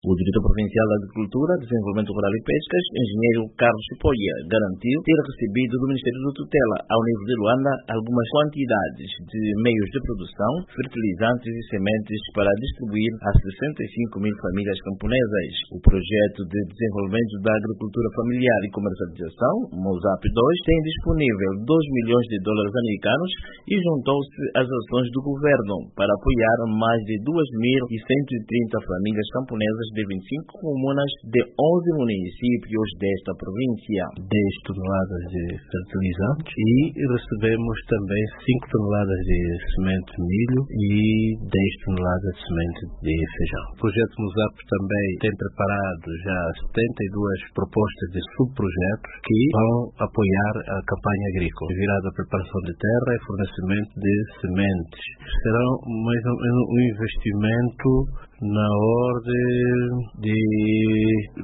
O diretor provincial da Agricultura, Desenvolvimento Rural e Pescas, engenheiro Carlos Chipoia, garantiu ter recebido do Ministério da Tutela, ao nível de Luanda, algumas quantidades de meios de produção, fertilizantes e sementes para distribuir a 65 mil famílias camponesas. O projeto de desenvolvimento da agricultura familiar e comercialização, MOSAP 2, tem disponível $2 milhões americanos e juntou-se às ações do governo para apoiar mais de 2.130 famílias camponesas de 25 comunas de 11 municípios desta província. 10 toneladas de fertilizantes e recebemos também 5 toneladas de semente de milho e 10 toneladas de semente de feijão. O projeto MOSAP também tem preparado já 72 propostas de subprojetos que vão apoiar a campanha agrícola, virada à preparação de terra e fornecimento de sementes. Será mais ou menos um investimento na ordem de $2.400.000.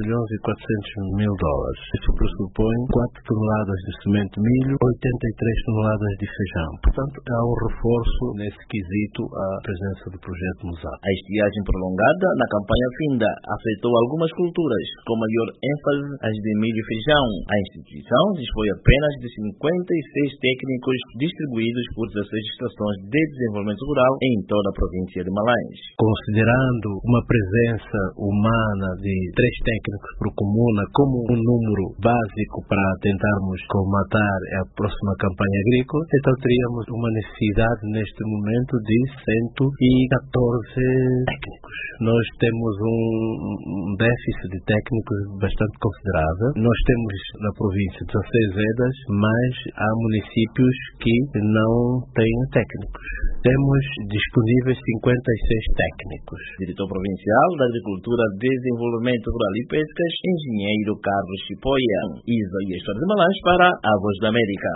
Isso pressupõe 4 toneladas de semente de milho, 83 toneladas de feijão. Portanto, há um reforço nesse quesito à presença do projeto MOSAP. A estiagem prolongada na campanha finda afetou algumas culturas, com maior ênfase as de milho e feijão. A instituição dispõe apenas de 56 técnicos distribuídos por 16 estações de desenvolvimento rural em toda a província de Malães. Considerando uma presença humana de 3 técnicos por comuna como um número básico para tentarmos colmatar a próxima campanha agrícola, então teríamos uma necessidade neste momento de 114 técnicos. Nós temos um déficit de técnicos bastante considerável. Nós temos na província 16 EDAs, mas há municípios que não têm técnicos. Temos disponíveis 56 técnicos. Diretor Provincial da Agricultura, Desenvolvimento Rural e Pescas, engenheiro Carlos Chipoia. Isaías de Malães para a Voz da América.